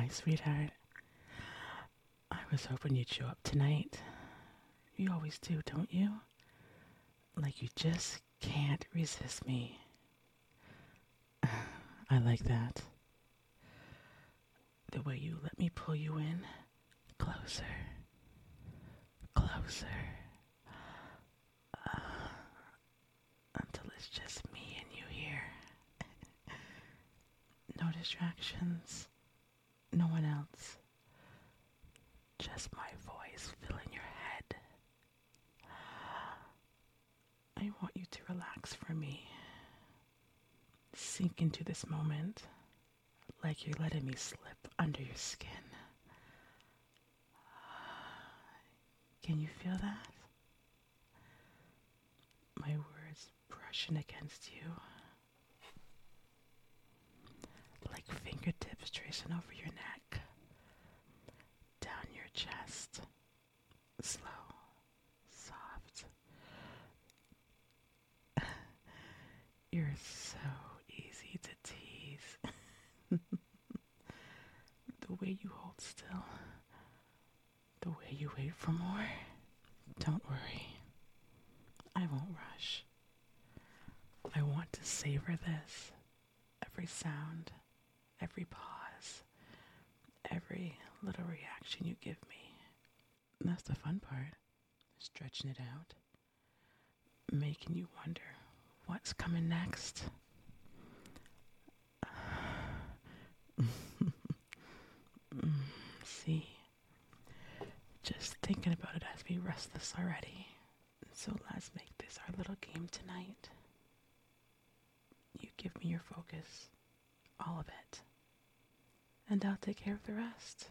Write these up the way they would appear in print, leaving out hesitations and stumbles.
Hi, sweetheart. I was hoping you'd show up tonight. You always do, don't you? Like you just can't resist me. I like that. The way you let me pull you in closer, closer, until it's just me and you here. No distractions, no one else. Just my voice filling your head. I want you to relax for me. Sink into this moment like you're letting me slip under your skin. Can you feel that? My words brushing against you. Like fingertips tracing over your neck. Down your chest. Slow. Soft. You're so easy to tease. The way you hold still. The way you wait for more. Don't worry. I won't rush. I want to savor this. Every sound, every pause, every little reaction you give me. That's the fun part. Stretching it out. Making you wonder what's coming next. See, just thinking about it has me restless already. So let's make this our little game tonight. You give me your focus, all of it, and I'll take care of the rest.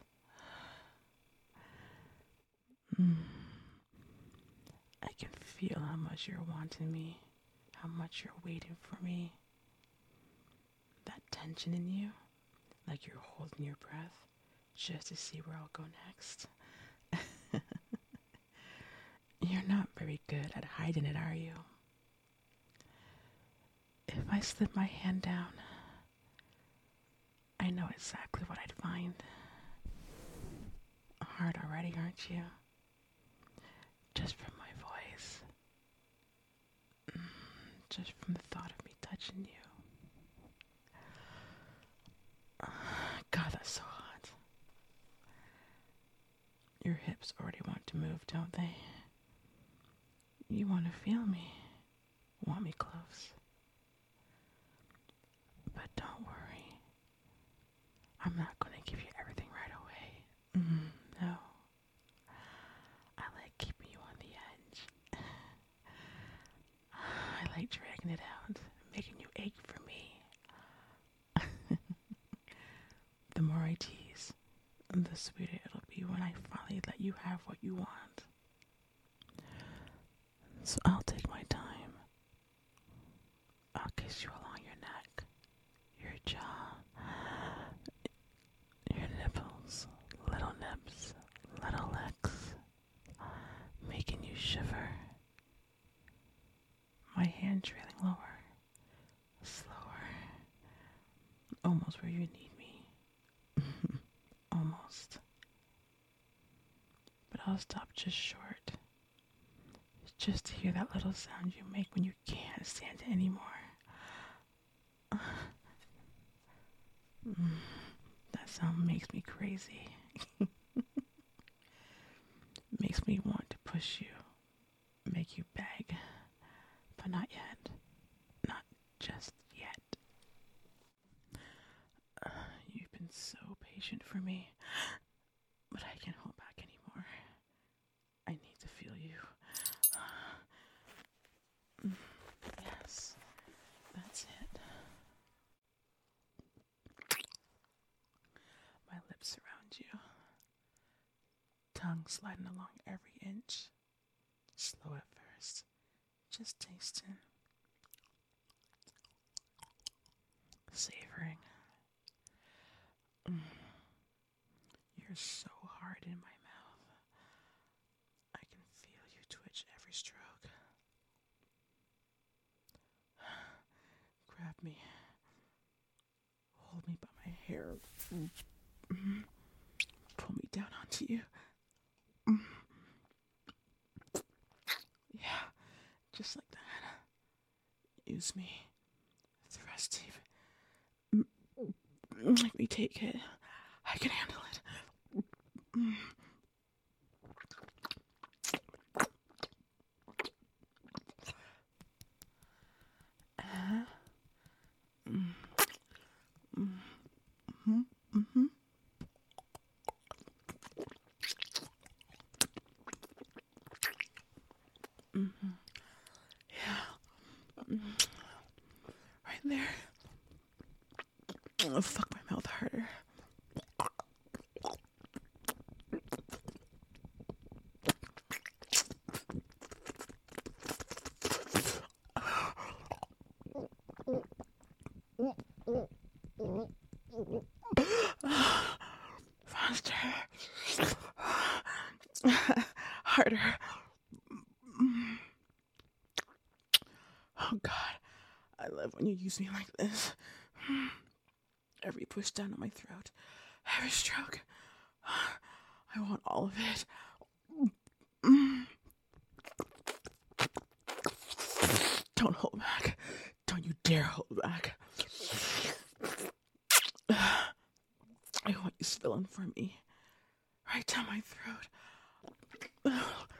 I can feel how much you're wanting me, how much you're waiting for me. That tension in you, like you're holding your breath just to see where I'll go next. You're not very good at hiding it, are you? If I slip my hand down, I know exactly what I'd find. Hard already, aren't you? Just from my voice. Just from the thought of me touching you. God, that's so hot. Your hips already want to move, don't they? You want to feel me. Want me close. But don't worry. I'm not going to give you everything right away. No. I like keeping you on the edge. I like dragging it out, making you ache for me. The more I tease, the sweeter it'll be when I finally let you have what you want. So I'll take my time. I'll kiss you along your neck, your jaw, your nipples, little nips, little licks, making you shiver. My hand trailing lower, slower, almost where you need me. Almost. But I'll stop just short. Just to hear that little sound you make when you can't stand it anymore. That sound makes me crazy. Makes me want to push you, make you beg, but not yet. Not just yet. You've been so patient for me, but I can't hold back anymore. I need to feel you. Yes, that's it. My lips surround you. Tongue sliding along every inch. Slow at first. Just tasting. Savoring. You're so hard in my mouth. I can feel you twitch every stroke. Grab me. Hold me by my hair. Pull me down onto you. Yeah, just like that. Use me. Thrust deep. Let me take it. I can handle it. Right there. Oh, fuck my mouth harder. Faster. Harder. Oh God, I love when you use me like this. Every push down on my throat, every stroke. I want all of it. Don't hold back. Don't you dare hold back. I want you spilling for me. Right down my throat.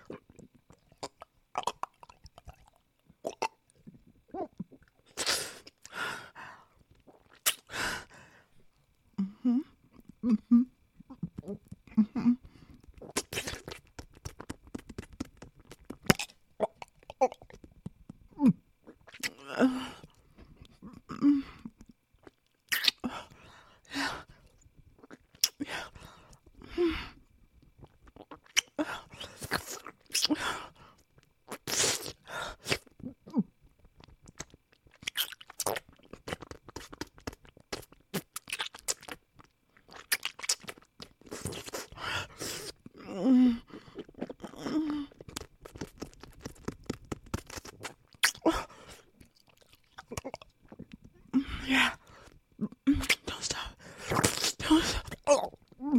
Yeah. Don't stop. Don't stop. Oh.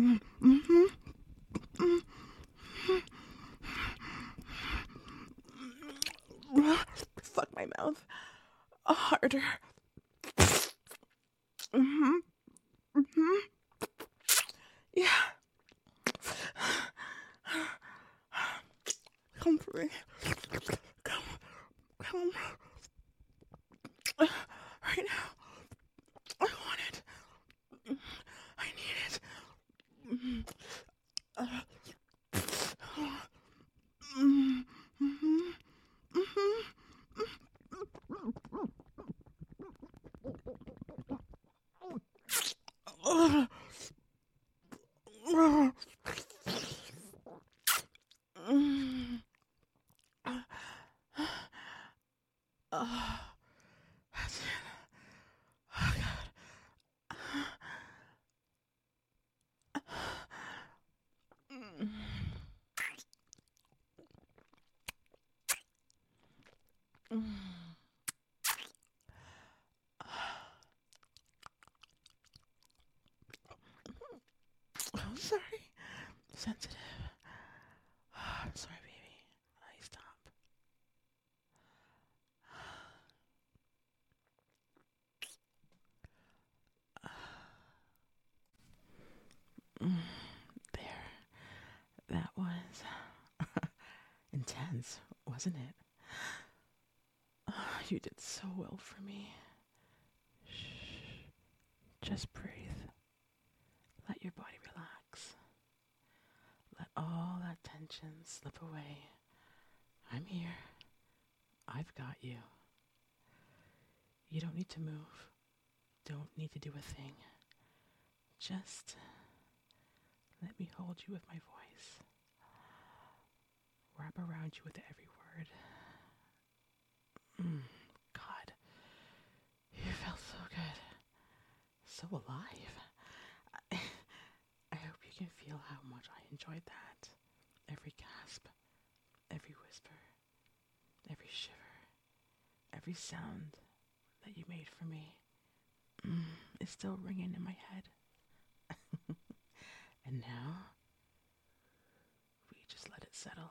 Fuck my mouth. Harder. Yeah. Come for me. Come. Right now. I want it. I need it. That's it. Oh, God. I'm sorry. Sensitive. I'm sorry, baby. I stop. There. That was intense, wasn't it? You did so well for me. Shh. Just breathe. Let your body relax. Let all that tension slip away. I'm here. I've got you. You don't need to move. Don't need to do a thing. Just let me hold you with my voice. Wrap around you with every word. God, you felt so good. So alive. I hope you can feel how much I enjoyed that. Every gasp, every whisper, every shiver, every sound that you made for me is still ringing in my head. And now, we just let it settle.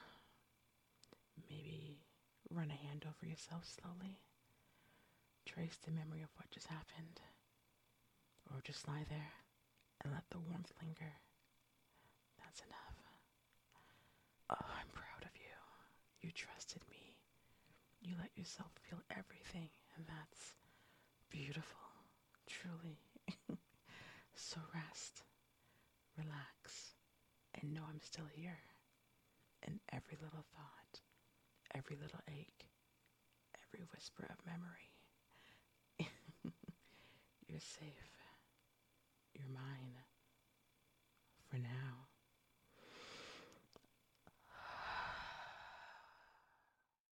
Maybe run a hand over yourself slowly. Trace the memory of what just happened. Or just lie there and let the warmth linger. That's enough. Oh, I'm proud of you. You trusted me. You let yourself feel everything, and that's beautiful, truly. So rest, relax, and know I'm still here. In every little thought, every little ache, every whisper of memory. You're safe. You're mine. For now.